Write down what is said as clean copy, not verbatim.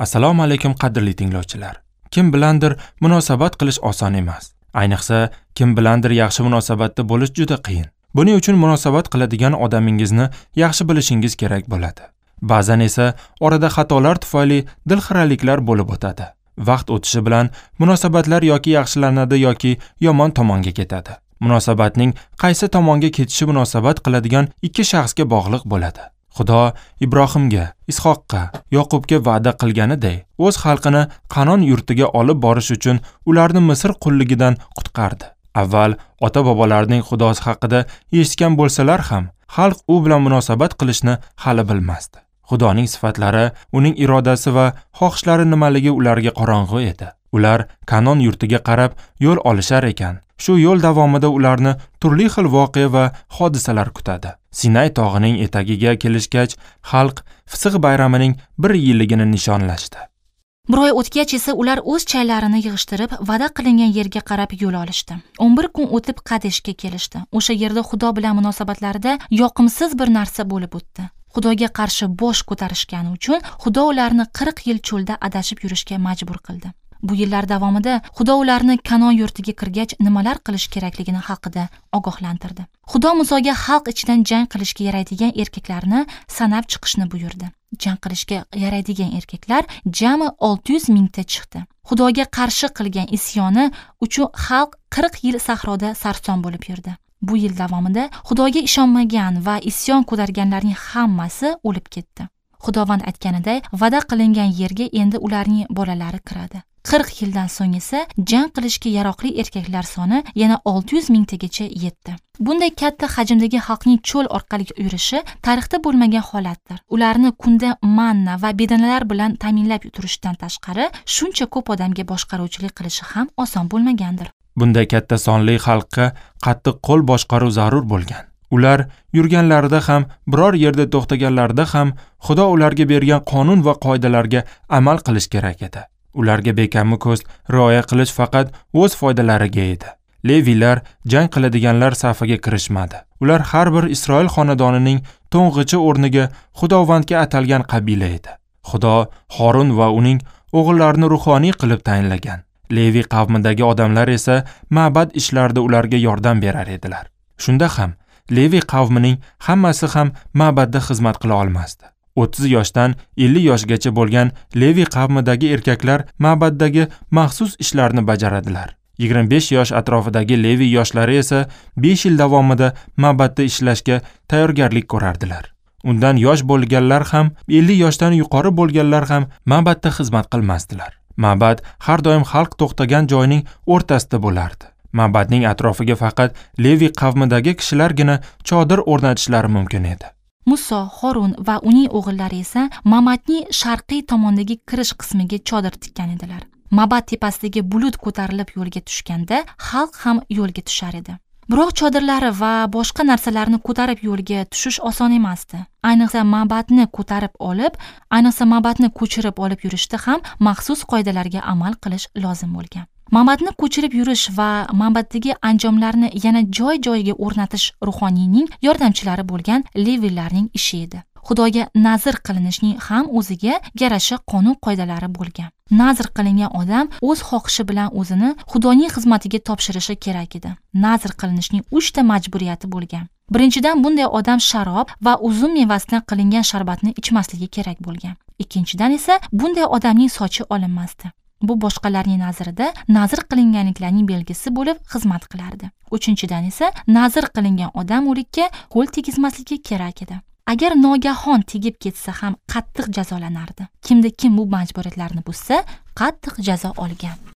Assalomu alaykum qadrli tinglovchilar. Kim bilandir munosabat qilish oson emas. Ayniqsa, kim bilandir yaxshi munosabatda bo'lish juda qiyin. Buning uchun munosabat qiladigan odamingizni yaxshi bilishingiz kerak bo'ladi. Ba'zan esa orada xatolar tufayli dilxiraliklar bo'lib o'tadi. Vaqt o'tishi bilan munosabatlar yoki yaxshilanadi yoki yomon tomonga ketadi. Munosabatning qaysi tomonga ketishi munosabat qiladigan ikki shaxsga bog'liq bo'ladi. Xudo Ibrohimga, Ishoqqa, Yoqubga va'da qilganiday, o'z xalqini Qanon yurtiga olib borish uchun ularni Misr qulligidan qutqardi. Avval ota-bobolarning Xudosi haqida eshitgan bo'lsalar ham, xalq u bilan munosabat qilishni hali bilmasdi. Xudoning sifatlari, uning irodasi va xohishlari nimaligi ularga qorong'u edi. Ular Qanon yurtiga qarab yo'l olishar ekan. Shu yo'l davomida ularni turli xil voqea va hodisalar kutadi. Sinay tog'ining etagiga kelishgach, xalq Fisq bayramining 1 yilligini nishonlashdi. Bir oy o'tgach esa ular o'z chaylarini yig'ishtirib, va'da qilingan yerga qarab yo'l olishdi. 11 kun o'tib Qadeshga kelishdi. O'sha yerda Xudo bilan munosabatlarida yoqimsiz bir narsa bo'lib o'tdi. Xudoga qarshi bosh ko'tarishgani uchun Xudo ularni 40 yil cho'lda adashib yurishga majbur qildi. Bu yillar davomida Xudo ularni Qanon yurtiga kirgach nimalar qilish kerakligini haqida ogohlantirdi. Xudo Musoga xalq ichidan jang qilishga yaraydigan erkaklarni sanab chiqishni buyurdi. Jang qilishga yaraydigan erkaklar jami 600 mingta chiqdi. Xudoga qarshi qilgan isyoni uchun xalq 40 yil sahroda sarson bo'lib yurdi. Bu yil davomida Xudoga ishonmagan va isyon ko'targanlarning hammasi o'lib ketdi. Xudovand aytganiday, va'da qilingan yerga endi ularning bolalari kiradi. 40 yildan so'ng esa jang qilishga yaroqli erkaklar soni yana 600 mingtagacha yetdi. Bunday katta hajmdagi xalqning cho'l orqali yurishi tarixda bo'lmagan holatdir. Ularni kunda manna va bedanalar bilan ta'minlab turishdan tashqari, shuncha ko'p odamga boshqaruvchilik qilishi ham oson bo'lmagandir. Bunday katta sonli xalqqa qattiq qo'l boshqaruv zarur bo'lgan. Ular yurganlarida ham, biror yerda to'xtaganlarida ham Xudo ularga bergan qonun va qoidalarga amal qilish kerak edi. Ularga bekamni ko'z rioya qilish faqat o'z foydalariga edi. Leviylar jang qiladiganlar safiga kirishmadi. Ular har bir Isroil xonadonining to'ng'ichi o'rniga Xudovandga atalgan qabila edi. Xudo Horun va uning o'g'illarini ruhoniy qilib tayinlagan. Levi qavmidagi odamlar esa ma'bad ishlarida ularga yordam berar edilar. Shunda ham Levi qavmining hammasi ham ma'badda xizmat qila olmasdi. 30 yoshdan 50 yoshgacha bo'lgan Levi qavmidagi erkaklar ma'baddagi maxsus ishlarni bajaradilar. 25 yosh atrofidagi Levi yoshlari esa 5 yil davomida ma'badda ishlashga tayyorgarlik ko'rardilar. Undan yosh bo'lganlar ham, 50 yoshdan yuqori bo'lganlar ham ma'badda xizmat qilmasdilar. Ma'bad har doim xalq to'xtagan joyning o'rtasida bo'lardi. Ma'badning atrofiga faqat Levi qavmidagi kishilargina chodir o'rnatishlari mumkin edi. Muso, Horun va uning o'g'illari esa ma'badning sharqiy tomondagi kirish qismiga chodir tikkan edilar. Ma'bad tepasidagi bulut ko'tarilib yo'lga tushganda, xalq ham yo'lga tushar edi. Biroq chodirlari va boshqa narsalarni ko'tarib yo'lga tushish oson emasdi. Ayniqsa ma'badni ko'chirib olib yurishda ham maxsus qoidalarga amal qilish lozim bo'lgan. Ma'badni ko'chirib yurish va ma'baddagi anjomlarni yana joy-joyiga o'rnatish ruhoniyning yordamchilari bo'lgan Leviylarning ishi edi. Xudoga nazr qilinishning ham o'ziga yarasha qonun qoidalari bo'lgan. Nazr qilingan odam o'z xohishi bilan o'zini Xudoning xizmatiga topshirishi kerak edi. Nazr qilinishning 3 ta majburiyati bo'lgan. Birinchidan, bunday odam sharob va uzum mevasidan qilingan sharbatni ichmasligi kerak bo'lgan. Ikkinchidan esa bunday odamning sochi olinmasdi. Bu boshqalarning nazarida nazr qilinganliklarning belgisi bo'lib xizmat qilardi. Uchinchidan esa nazr qilingan odam o'likka qo'l tegizmasligi kerak edi. Agar nogahon tegib ketsa ham qattiq jazolanardi. Kimda kim bu majburiyatlarni buzsa, qattiq jazo olgan.